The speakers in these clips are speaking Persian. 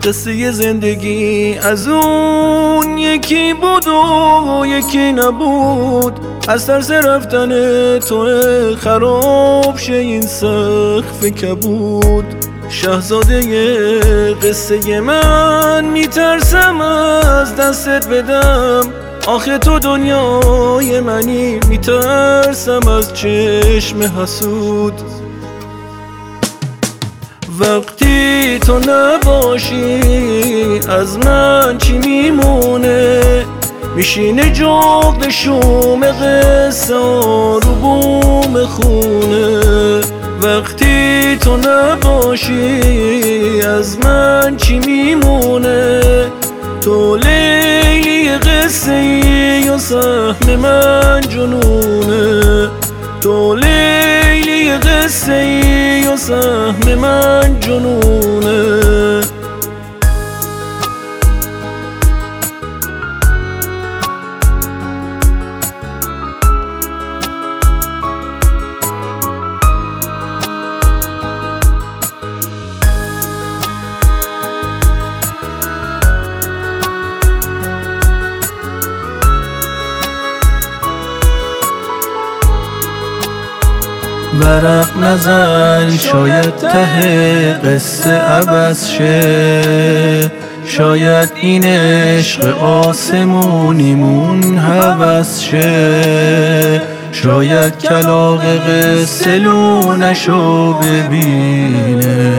قصه زندگی از اون یکی بود و یکی نبود، از ترس رفتن تو خراب شه این سقف کبود. شاهزاده قصه من میترسم از دستت بدم، آخه تو دنیای منی، میترسم از چشم حسود. وقتی تو نباشی از من چی میمونه، میشینه جغد شوم قصه رو بوم خونه. وقتی تو نباشی از من چی میمونه، تو لیلی قصه ای و سهم من جنونه. تو لیلی قصه ای و سهم من جنونه. ورق نزن شاید ته قصه عوض شه، شاید این عشق آسمونیمون هوس شه. شاید کلاغ قصه لونشو ببینه،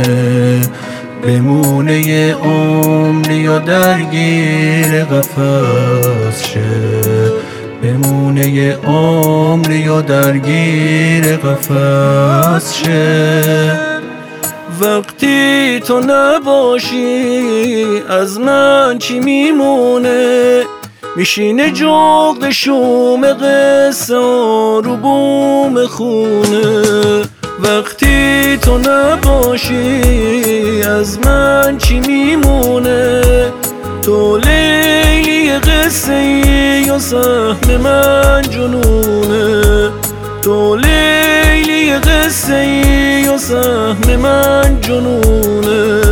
بمونه یه عمری یا درگیر قفس شه. بمونه یه عمری یا درگیر قفس شه. وقتی تو نباشی از من چی میمونه، میشینه جغد شوم قصه رو بوم خونه. وقتی تو نباشی از من چی میمونه، تو لیلی قصه ای و سهم من جنونه. تو لیلی قصه ای و سهم من جنونه.